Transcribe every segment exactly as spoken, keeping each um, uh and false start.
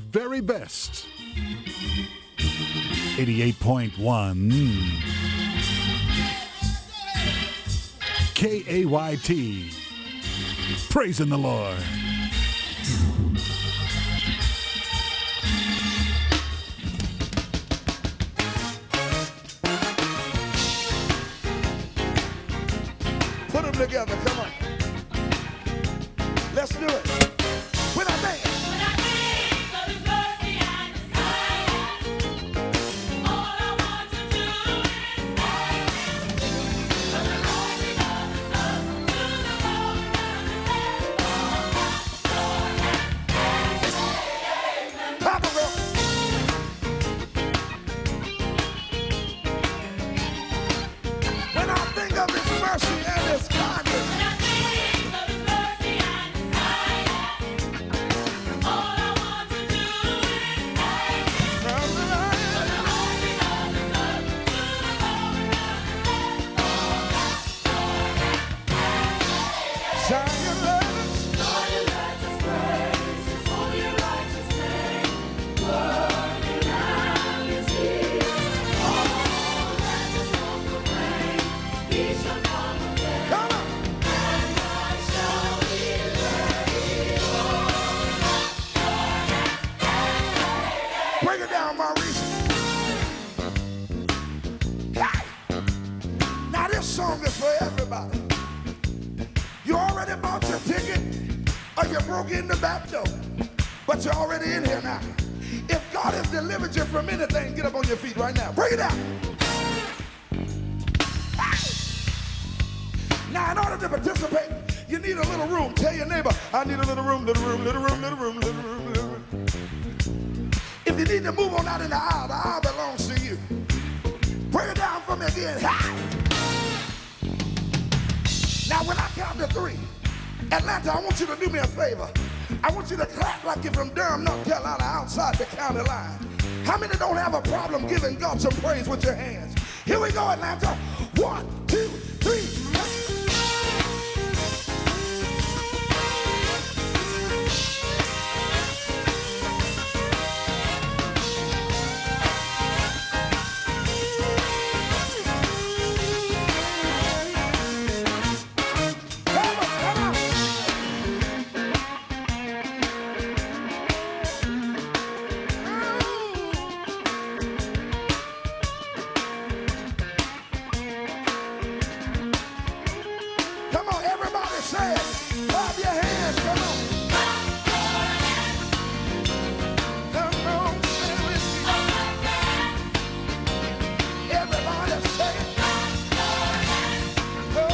very best. eighty-eight point one K A Y T. Praising the Lord. Put them together, come on. Let's do it. When I think. When I think of His mercy and His kindness, all I want to do is praise Him. From the rising of the sun to the going down of the same, Papa go. When I think of His mercy and His kindness. When I think of His mercy and His kindness, all I want to do is praise Him. From the rising of the sun to the going down of the same, Zion loves, Zion loves His praise, His holy righteous name. Worthy Lamb is He. All that His song proclaim. He shall come again. Come on. And I shall be ready. Break it down, Maurice. Hey! Now this song is for everybody. You already bought your ticket or you broke in the back door, but you're already in here now. If God has delivered you from anything, get up on your feet right now. Break it down. Now, in order to participate, you need a little room. Tell your neighbor, I need a little room, little room, little room, little room, little room, little room. If you need to move on out in the aisle, the aisle belongs to you. Break it down for me again. Ha! Now, when I count to three, Atlanta, I want you to do me a favor. I want you to clap like you're from Durham, North Carolina, outside the county line. How many don't have a problem giving God some praise with your hands? Here we go, Atlanta. One, two, three. Come on, come on. Come on, everybody say it. Clap your hands, come on. Come on, say it with me. Everybody say it. Oh, oh,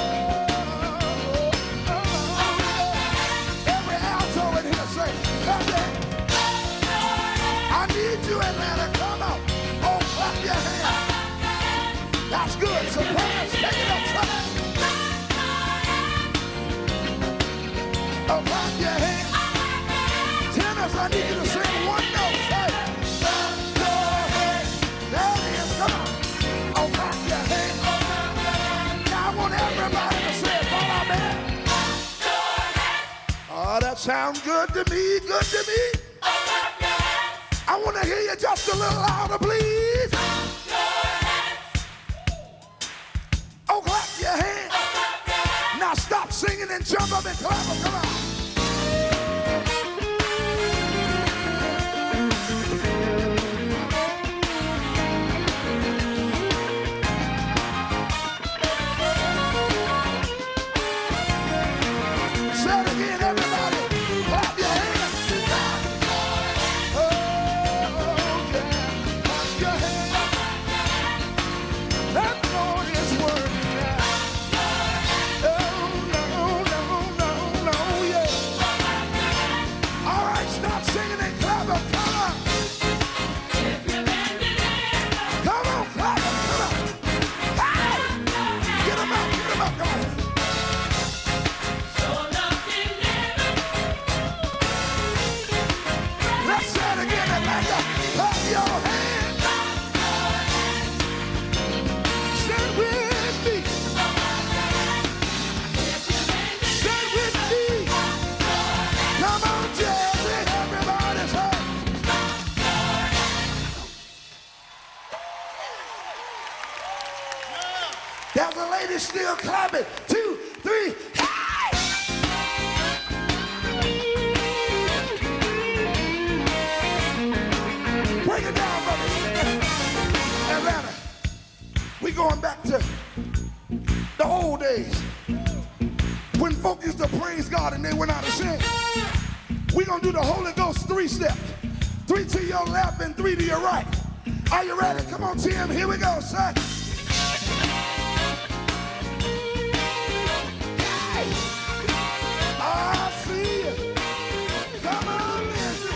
oh, yeah. Every alto in here say, clap your hands. I need you, Atlanta, come on. Oh, clap your hands. That's good. Sopranos, take it up, son. Oh, clap your hands. Tenors, I need you to sing one note. Say, clap your hands. There it is. Come on. Oh, clap your hands. Now I want everybody to say it. Fall out there. Oh, that sounds good to me. Good to me. I want to hear you just a little louder, please. Oh, clap your hands. Now stop singing and jump up and clap them. Come on. Say it again, everybody. Clap your hands. Oh, yeah. Clap your hands. That Lord is worthy now. Oh, no, no, no, no, yeah. There's a lady still clapping. Two, three, hey! Break it down, brother. Atlanta, we going back to the old days when folk used to praise God and they went out to sing. We gonna do the Holy Ghost three step. Three to your left and three to your right. Are you ready? Come on, Tim. Here we go, son. Hey! I see you. Come on, listen.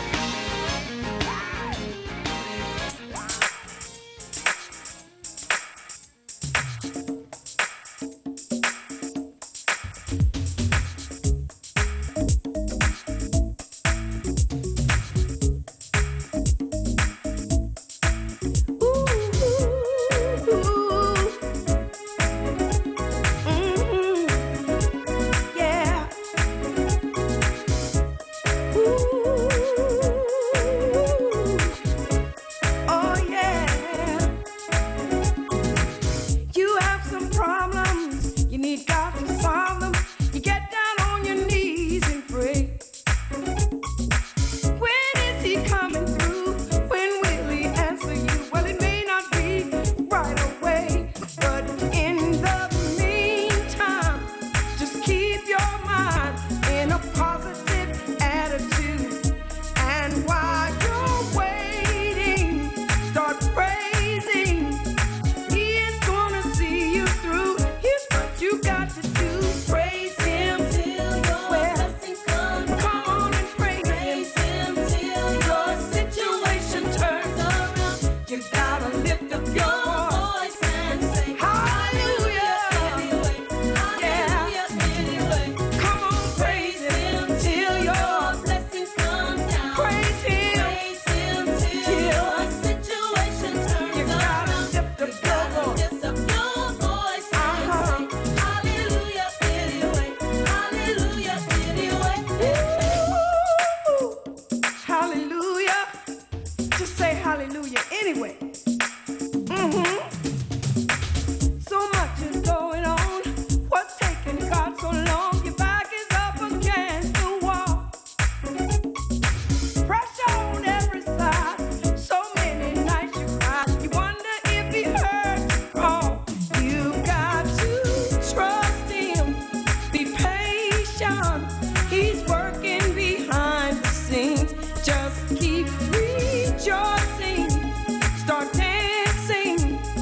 Just keep rejoicing, start dancing.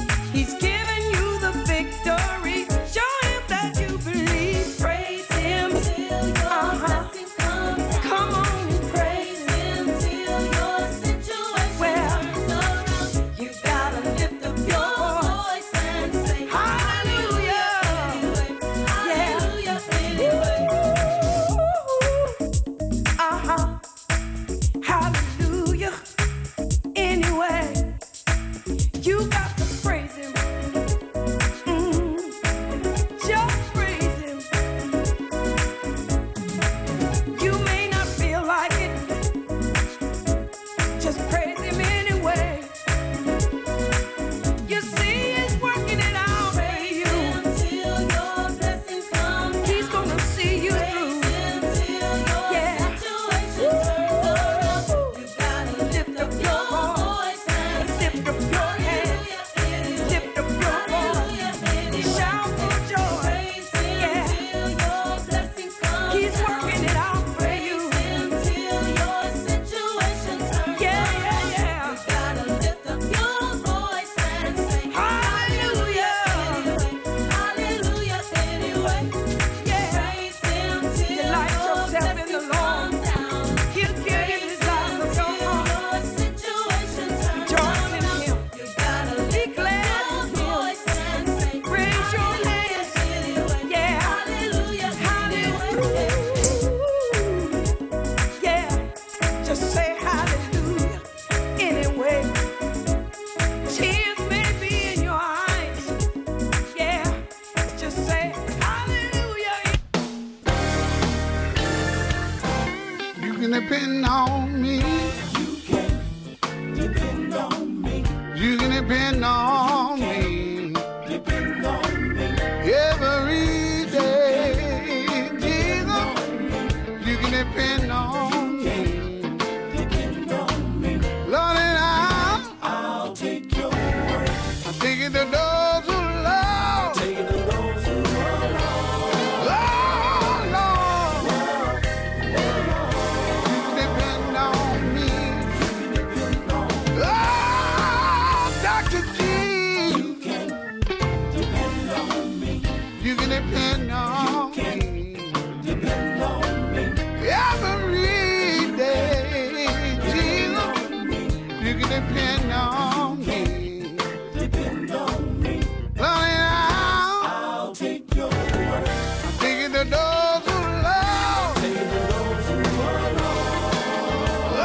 You can depend on me. Depend on me. Lord, now I'll take your word. I'm taking the doors of love. Taking the road to the Lord.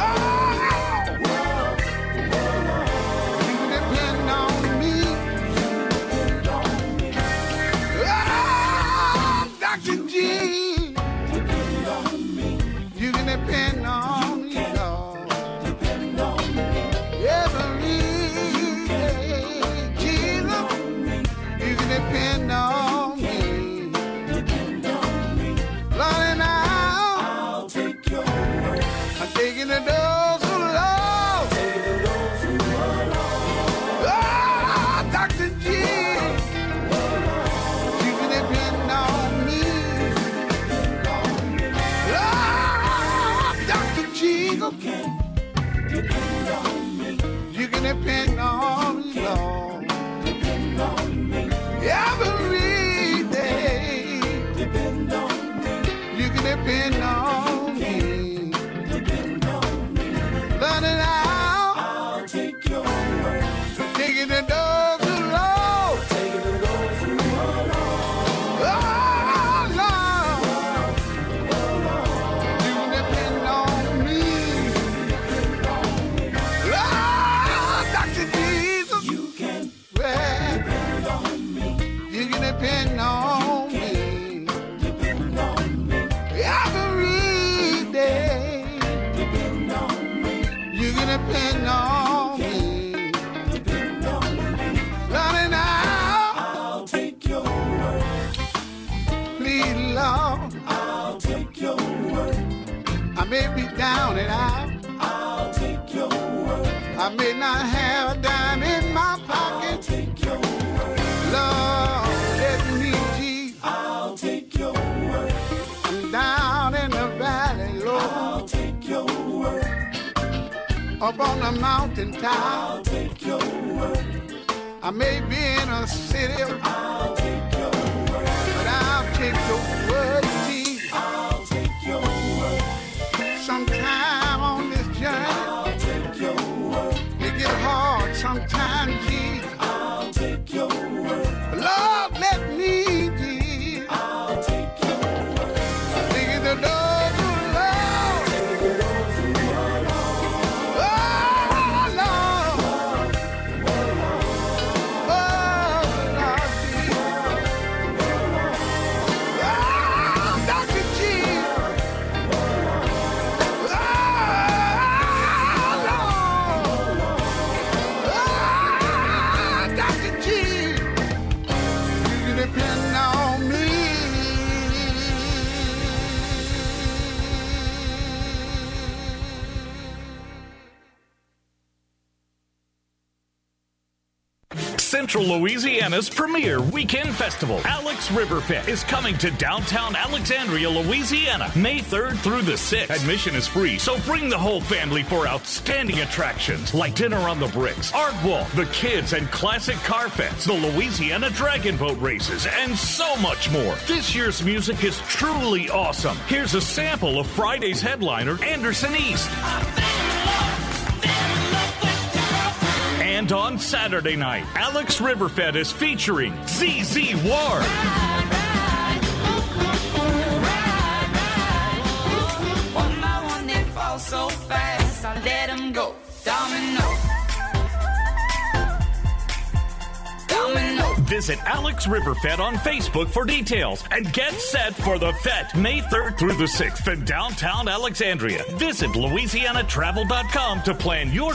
You can depend on me. Depend on me. Oh, Doctor G. Depend on me. You can depend on me, Lord. Depend on me. Every day, Jesus. You can depend on me. Depend on me. Lord, and now I'll take your word. I'm taking the doors of love. Taking the road to the Lord. Ah, Doctor G. You can depend on me. Ah, Doctor G. Depend on me. You can depend on me, Lord. Depend on me. Every day. Depend on me. You can depend on me. Depend on me. Learn it out. I'll take your word. Taking the doors of love. Taking the road to the Lord. Oh, Lord. You can depend on me. Lord, Doctor Jesus. You can Well, depend on me. you can depend on me. Depend on me. Every day. Depend on me. You can depend on me. Depend on me. Learning now. I'll take your word. Please, Lord. I'll take your word. I may be down and out. I'll take your word. I may not have a dime in my I'll pocket. take your word. Lord, let me, Jesus. I'll take your word. I'm down in the valley, Lord. I'll take your word. Up on the mountain top. I'll take your word. I may be in a city, I'll take your word. but I'll take your word, Jesus. I'll take your word. Sometime on this journey, I'll take your word. it get hard sometimes, Jesus. I'll take your word. Lord, let me, Jesus. I'll take your word. Taking the doors of love. Taking the road to the Lord. Oh, Lord. Oh, Lord Jesus. Oh, Doctor Jesus. Oh, Lord. Oh, Doctor Jesus. You can depend on me. Central Louisiana's premier weekend festival, Alex River Fest, is coming to downtown Alexandria, Louisiana, May third through the sixth. Admission is free, so bring the whole family for outstanding attractions like Dinner on the Bricks, Art Walk, the Kids and Classic Car Fest, the Louisiana Dragon Boat Races, and so much more. This year's music is truly awesome. Here's a sample of Friday's headliner, Anderson East. And on Saturday night, Alex Riverfed is featuring Z Z Ward. One by one they fall so fast, I let them go. Domino. Domino. Visit Alex Riverfed on Facebook for details and get set for the Fete May third through the sixth in downtown Alexandria. Visit Louisiana Travel dot com to plan your